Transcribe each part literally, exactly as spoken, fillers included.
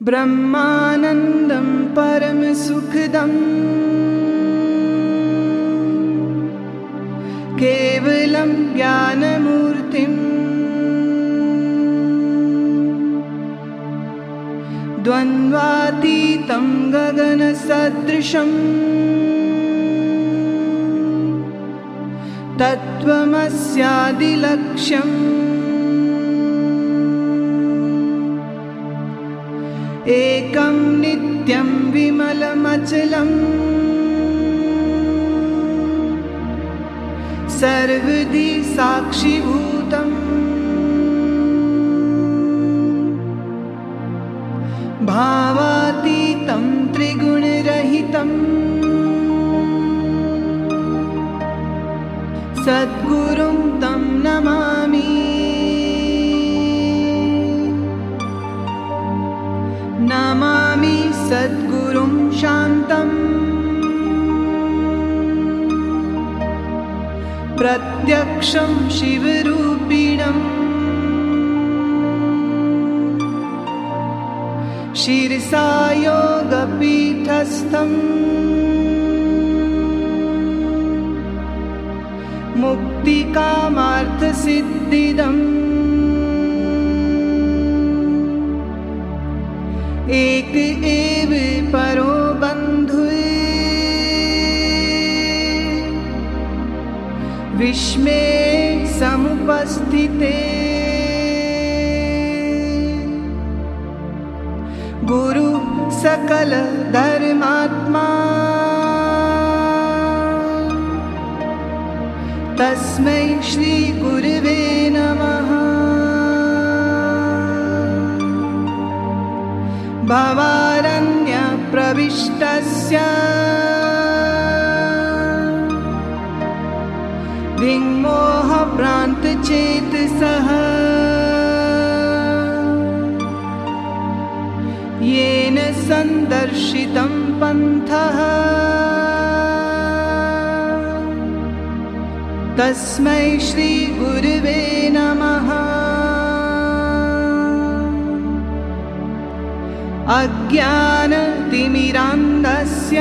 ब्रह्मानन्दं परमसुखदं केवलं ज्ञानमूर्तिं द्वन्द्वातीतं गगनसदृशं तत्त्वमस्यादिलक्ष्यम् एकं नित्यं विमलमचलं सर्वधि साक्षिभूतम् भावातीतं त्रिगुणरहितं सद्गुरुं तं नमामि। नमामि सद्गुरुं शान्तम् प्रत्यक्षं शिवरूपिणम् शिरसा योगपीठस्थं मुक्तिकामार्थसिद्धिदम् एक एव परो बन्धुः विस्मे समुपस्थिते गुरु सकल धर्मात्मा तस्मै श्री गुरुवे नमः। भवारण्यप्रविष्टस्य विमोहभ्रान्तचेतसः येन सन्दर्शितं पन्थः तस्मै श्री गुरुवे नमः। अज्ञानतिमिरान्धस्य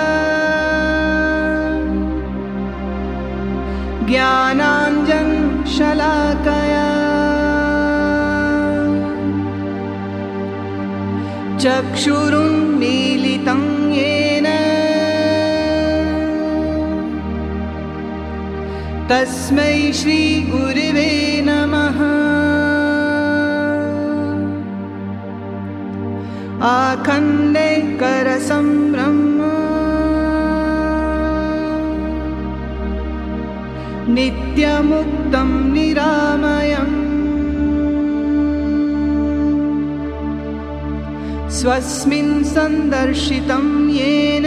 ज्ञानाञ्जनशलाकया चक्षुरुन्मीलितं येन तस्मै श्री गुरुवे नमः। आखण्डे करसंभ्रम नित्यमुक्तं निरामयम् स्वस्मिन् सन्दर्शितं येन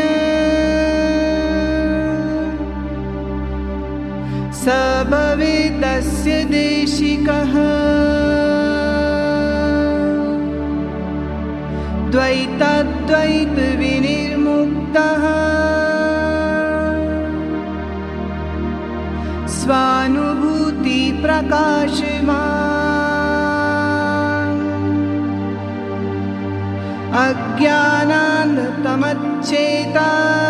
स भवेदस्य देशिकः द्वैताद्वैत विनिर्मुक्तः स्वानुभूति प्रकाशवान् अज्ञानान्तमच्चेता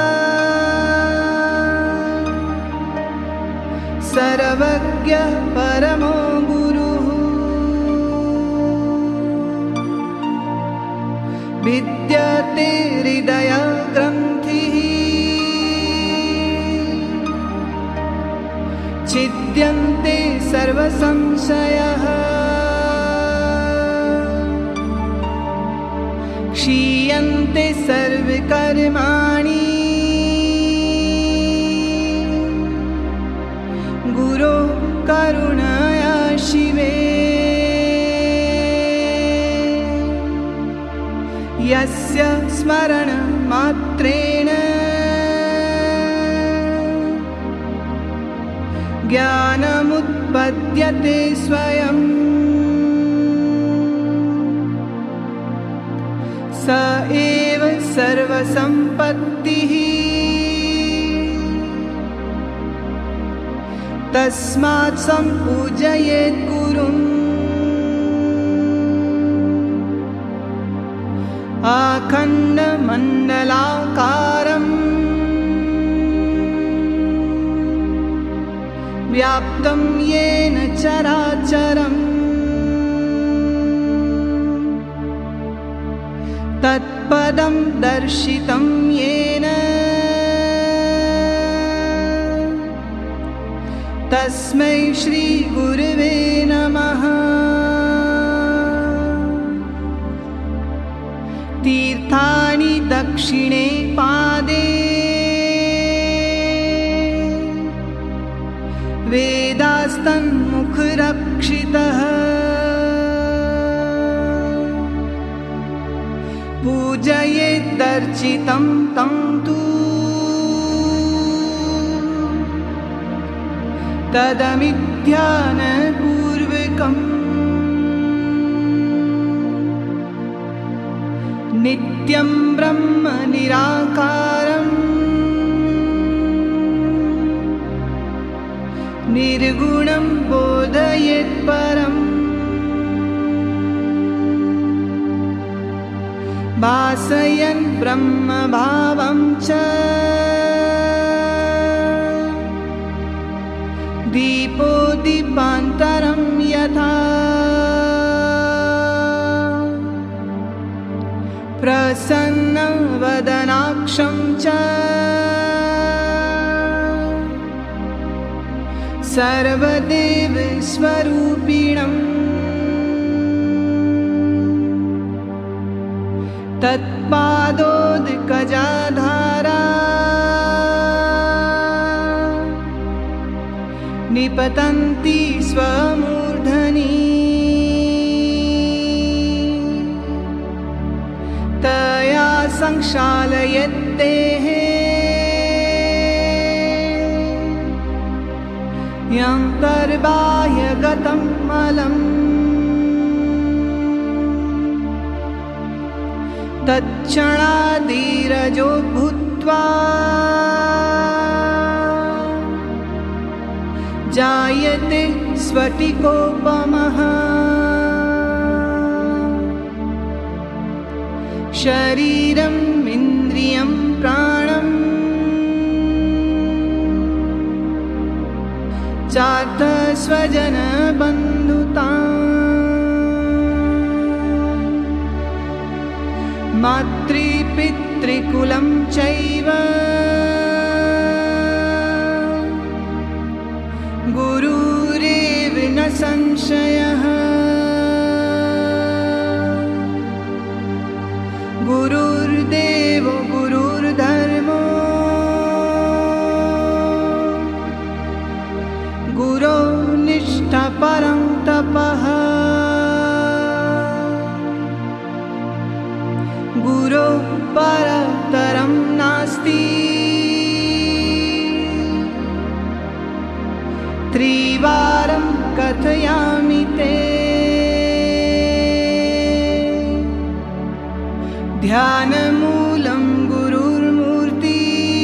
सर्वज्ञ परमो गुरुः विद्यते हृदयग्रन्थिः छिद्यन्ते सर्वसंशयः क्षीयन्ते सर्वकर्माणि गुरो करुणया शिवे यस्य स्मरणमात्रेण ज्ञानमुत्पद्यते स्वयं स एव सर्वसम्पत्तिः तस्मात् सम्पूजयेत् गुरुम् अखण्डमण्डलाकारम् व्याप्तं येन चराचरम् तत्पदं दर्शितं येन तस्मै श्री गुरुवे नमः। तीर्थानि दक्षिणे पादे वेदास्तन्मुखरक्षितः पूजयेदर्चितं तं तु तदमिध्यानपूर्वकम् नित्यं ब्रह्म निराकारम् निर्गुणं बोधयेत्परम् भासयन् ब्रह्मभावं च दीपो दीपान्तरं यथा प्रसन्नवदनाक्षं च सर्वदेवस्वरूपिणम् तत्पादोदकजाधारा निपतन्ति स्वमूर्धनि तया संक्षालयतेः यन्तर्बाह्यगतं मलम् तच्छणादिरजो भूत्वा जायते स्फटिकोपमः शरीरम् इन्द्रियं प्राणम् चार्थ स्वजनबन्धुताम् मातृपितृकुलं चैव गुरुरेव न संशयः गुरुर्देवो गुरुर्धर्मो गुरो निष्ठा परं तपः गुरो परतरं नास्ति त्रिवारं कथयामि ते ध्यानमूलं गुरुर्मूर्ति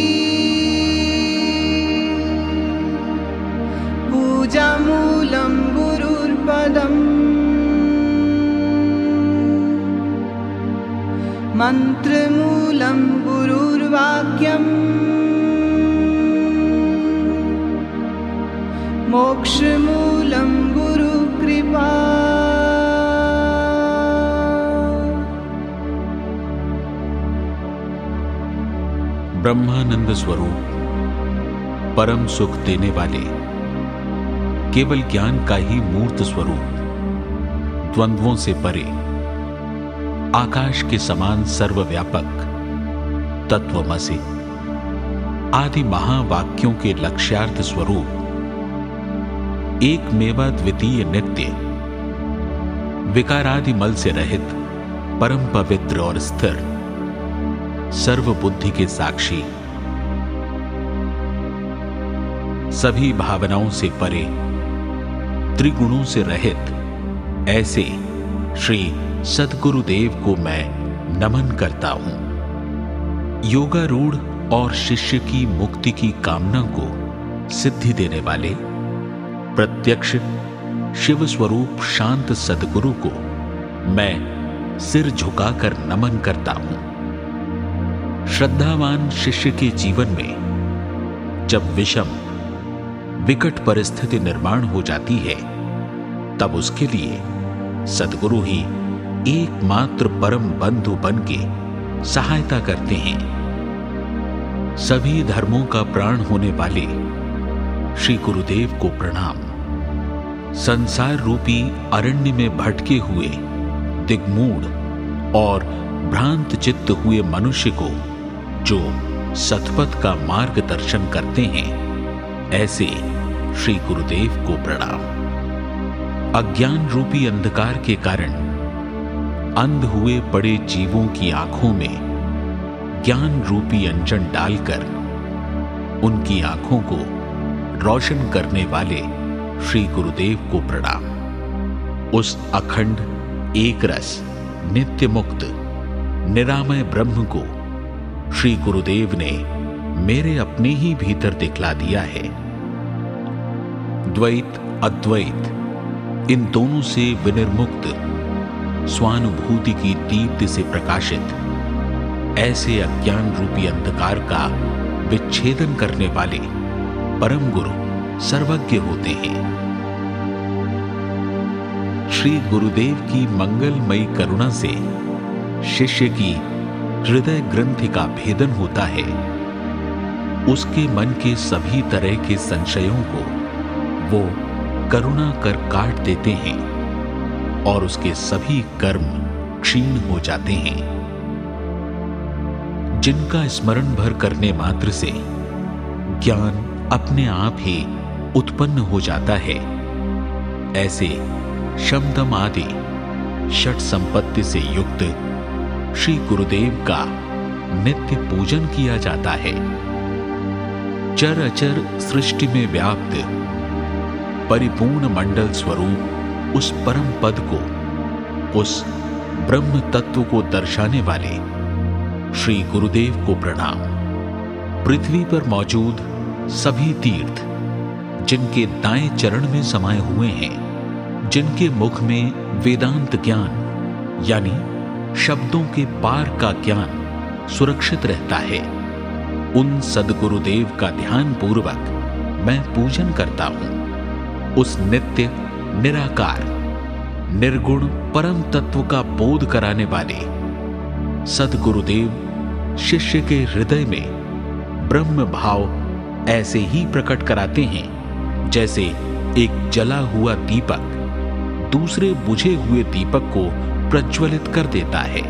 पूजामूलं गुरुर्पदम् मन्त्रमूलं गुरुर्वाक्यम् मोक्षमूलं गुरुकृपा ब्रह्मानंद स्वरूप, परम सुख देने वाले, केवल ज्ञान का ही मूर्त स्वरूप, द्वंद्वों से परे, आकाश के समान सर्वव्यापक तत्वमसि, आदि महावाक्यों के लक्ष्यार्थ स्वरूप, एक मेवा द्वितीय नित्य, विकारादि मल से रहित, परम पवित्र और स्थिर, सर्व बुद्धि के साक्षी, सभी भावनाओं से परे, त्रिगुणों से रहित, ऐसे श्री सद्गुरुदेव को मैं नमन करता हूं। योगारूढ़ और शिष्य की मुक्ति की कामना को सिद्धि देने वाले प्रत्यक्ष शिव स्वरूप शांत सद्गुरु को मैं सिर झुकाकर नमन करता हूं। श्रद्धावान शिष्य के जीवन में जब विषम विकट परिस्थिति निर्माण हो जाती है, तब उसके लिए सद्गुरु ही एकमात्र परम बंधु बन के सहायता करते हैं। सभी धर्मों का प्राण होने वाले श्री गुरुदेव को प्रणाम। संसार रूपी अरण्य में भटके हुए दिग्मूढ़ और भ्रांत चित्त हुए मनुष्य को जो सतपथ का मार्गदर्शन करते हैं, ऐसे श्री गुरुदेव को प्रणाम। अज्ञान रूपी अंधकार के कारण अंध हुए पड़े जीवों की आंखों में ज्ञान रूपी अंजन डालकर उनकी आंखों को रोशन करने वाले श्री गुरुदेव को प्रणाम। उस अखंड एक रस नित्य मुक्त निरामय ब्रह्म को श्री गुरुदेव ने मेरे अपने ही भीतर दिखला दिया है। द्वैत अद्वैत इन दोनों से विनिर्मुक्त स्वानुभूति की दीप्ति से प्रकाशित ऐसे अज्ञान रूपी अंधकार का विच्छेदन करने वाले परम गुरु सर्वज्ञ होते हैं। श्री गुरुदेव की मंगलमयी करुणा से शिष्य की हृदय ग्रंथि का भेदन होता है। उसके मन के सभी तरह के संशयों को वो करुणा कर काट देते हैं और उसके सभी कर्म क्षीण हो जाते हैं। जिनका स्मरण भर करने मात्र से ज्ञान अपने आप ही उत्पन्न हो जाता है, ऐसे शमदम आदि षट संपत्ति से युक्त श्री गुरुदेव का नित्य पूजन किया जाता है। चर अचर सृष्टि में व्याप्त परिपूर्ण मंडल स्वरूप उस परम पद को, उस ब्रह्म तत्व को दर्शाने वाले श्री गुरुदेव को प्रणाम। पृथ्वी पर मौजूद सभी तीर्थ जिनके दाएं चरण में समाये हुए हैं, जिनके मुख में वेदांत ज्ञान यानी शब्दों के पार का ज्ञान सुरक्षित रहता है, उन सद्गुरुदेव का ध्यान पूर्वक मैं पूजन करता हूं। उस नित्य निराकार निर्गुण परम तत्व का बोध कराने वाले सद्गुरुदेव शिष्य के हृदय में ब्रह्म भाव ऐसे ही प्रकट कराते हैं जैसे एक जला हुआ दीपक दूसरे बुझे हुए दीपक को प्रज्वलित कर देता है।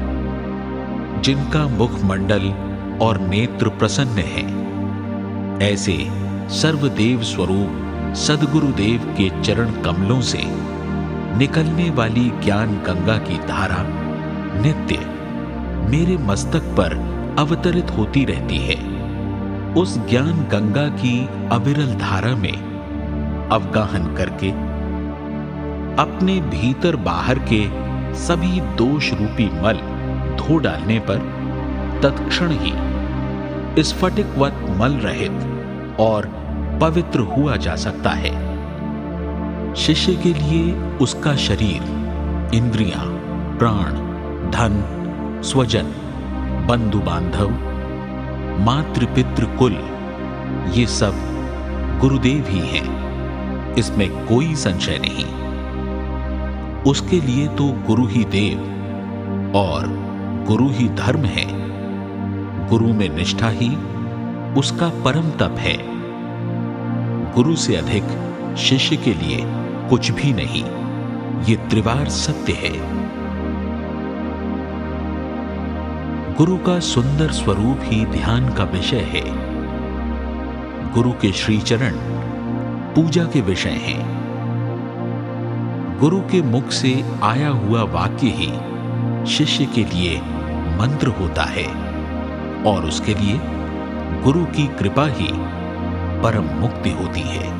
जिनका मुखमंडल और नेत्र प्रसन्न है, ऐसे सर्वदेव स्वरूप सद्गुरुदेव के चरण कमलों से निकलने वाली ज्ञान गंगा की धारा नित्य मेरे मस्तक पर अवतरित होती रहती है। उस ज्ञान गंगा की अविरल धारा में अवगाहन करके अपने भीतर बाहर के सभी दोष रूपी मल धो डालने पर तत्क्षण ही स्फटिकवत मल रहित और पवित्र हुआ जा सकता है। शिष्य के लिए उसका शरीर, इंद्रियां, प्राण, धन, स्वजन, बंधु बांधव, मातृ पितृ कुल, ये सब गुरुदेव ही हैं, इसमें कोई संशय नहीं। उसके लिए तो गुरु ही देव और गुरु ही धर्म है। गुरु में निष्ठा ही उसका परम तप है। गुरु से अधिक शिष्य के लिए कुछ भी नहीं, ये त्रिवार सत्य है। गुरु का सुंदर स्वरूप ही ध्यान का विषय है। गुरु के श्री चरण पूजा के विषय हैं। गुरु के मुख से आया हुआ वाक्य ही शिष्य के लिए मंत्र होता है और उसके लिए गुरु की कृपा ही परम मुक्ति होती है।